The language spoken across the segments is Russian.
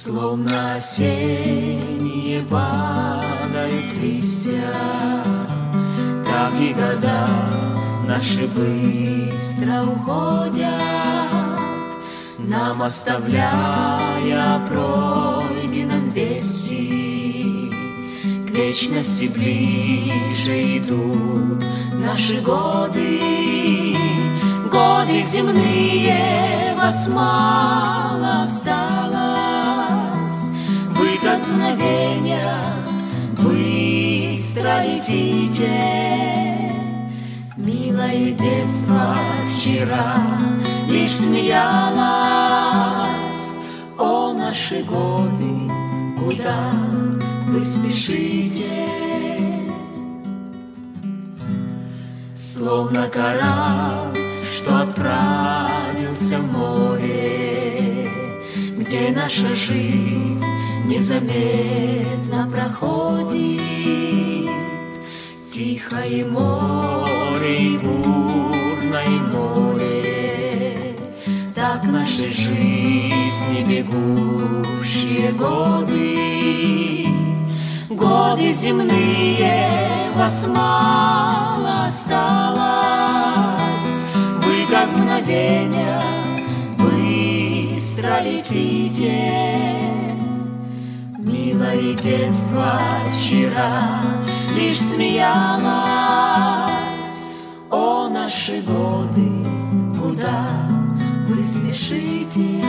Словно осенние падают листья, так и года наши быстро уходят, нам оставляя о пройденном вести. К вечности ближе идут наши годы, годы земные, вас мало осталось. Вы как мгновенья быстро летите. Милое детство вчера лишь смеялась. О, наши годы, куда вы спешите? Словно корабль, что отправился в море, где наша жизнь незаметно проходит. Тихое море и бурное море, так наши жизни бегущие годы. Годы земные, вас мало осталось. Вы как мгновенья быстро летите. Милое детство вчера лишь смеялась. О, наши годы, куда вы спешите?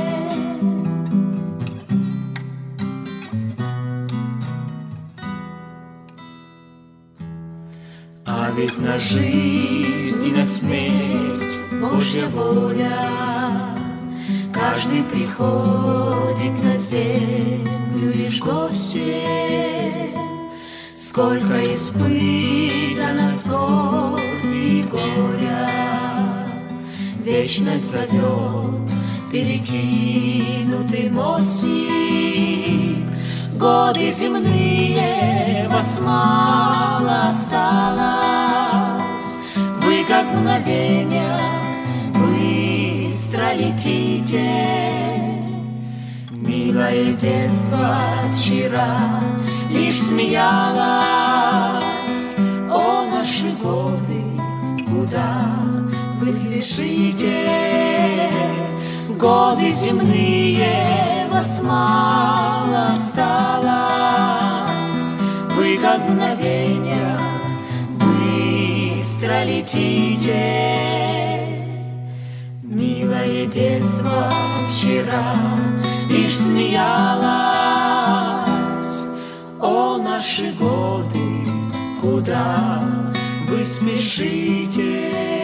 А ведь на жизнь и на смерть Божья воля. Каждый приходит на землю лишь гостем. Сколько испытано скорби и горя, вечность зовет перекинутый мостик. Годы земные, вас мало осталось. Вы как мгновенья быстро летите. Милое детство вчера лишь смеялась. О, наши годы, куда вы спешите? Годы земные, вас мало осталось. Вы как мгновенья быстро летите. Милое детство вчера лишь смеялась. О, наши годы, куда вы спешите?